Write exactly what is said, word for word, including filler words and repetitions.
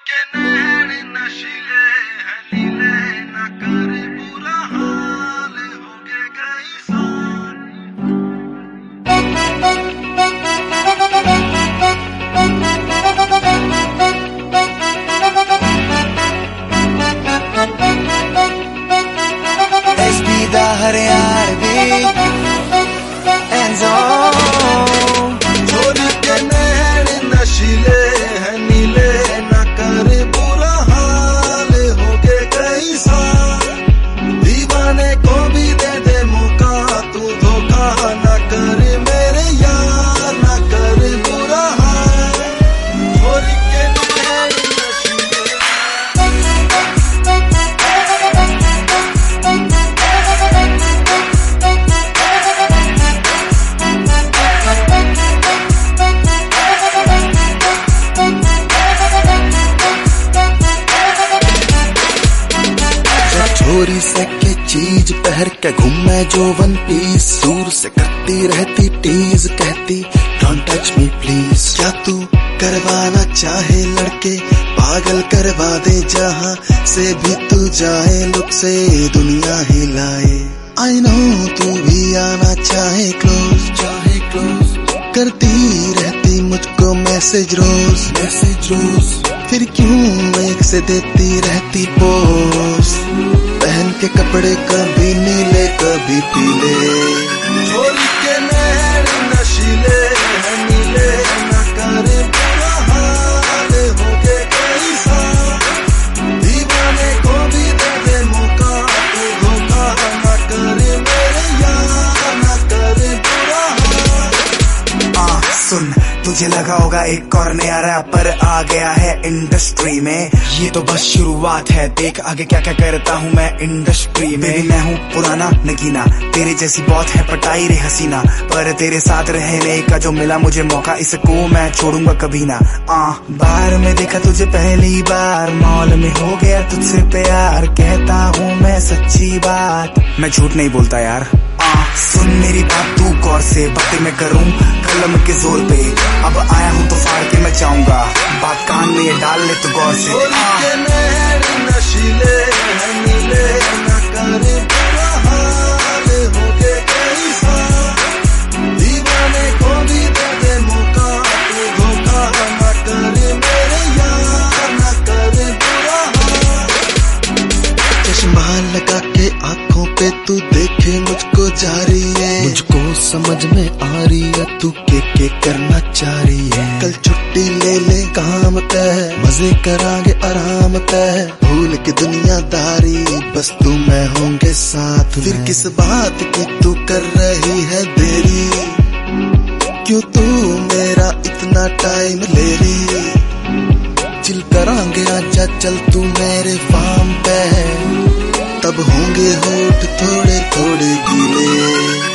के नैन नशीले हैं नीले, न कर बुरा हाल हो गए कई साल। एच पी दा हरियाणवी एंजो छोरी के नैन नशीले हैं नीले, न कर बुरा हाल हो गए कई साल। दीवाने को भी दे दे मौका, तू धोखा न कर मेरे यार, न कर बुरा हाल। छोरी के नैन नशीले छोरी से के चीज पहर के घूमे जो वन पीस, दूर से करती रहती टीज, कहती डोंट टच मी प्लीज। क्या तू करवाना चाहे लड़के पागल करवा दे, जहां से भी तू जाए लुक से दुनिया हिलाए। आई नो तू भी आना चाहे क्लोज, चाहे क्लोज करती रहती मुझको मैसेज रोज, मैसेज रोज फिर क्यों एक से देती रहती पोस्ट। पहन के कपड़े कभी नीले कभी पीले, छोरी के नैन नशीले हैं नीले, न कर बुरा हाल हो गए कई साल। दीवाने को भी दे दे मौका, तू धोखा न कर मेरे यार, न कर बुरा हाल। आ, सुन तुझे लगा होगा एक और नया रैपर आ गया है इंडस्ट्री में, ये तो बस शुरुआत है, देख आगे क्या क्या करता हूँ मैं इंडस्ट्री में। मैं हूँ पुराना नगीना, तेरे जैसी बहुत है पटाई रे हसीना, पर तेरे साथ रहने का जो मिला मुझे मौका, इसको मैं छोड़ूंगा कभी ना। आ, बार में देखा तुझे पहली बार, मॉल में हो गया तुझसे प्यार, कहता हूँ मैं सच्ची बात, मैं झूठ नहीं बोलता यार। आ, सुन मेरी बात तू गौर से, बातें मैं करूँ कलम के जोर पे, अब आया हूँ तो फाड़ के मैं जाऊंगा, बात कान में ये डाल ले तो गौर से। छोरी के नैन नशीले हैं नीले, न कर बुरा हाल हो गए कई साल। दीवाने को भी दे दे मौका, तू धोखा न कर मेरे यार, न कर बुरा हाल। चश्मा लगा के आंखों पे तू देखे मुझको जा रही है, मुझको समझ में आ रही है तू के के करना चाह रही है। कल छुट्टी ले ले काम तय, मजे करांगे आराम तय, भूल के दुनियादारी बस तू मैं होंगे साथ। फिर किस बात की तू कर रही है देरी, क्यों तू मेरा इतना टाइम ले रही। चिल करांगे आजा चल तू मेरे फार्म पे, तब होंगे होठ थोड़े थोड़े गीले।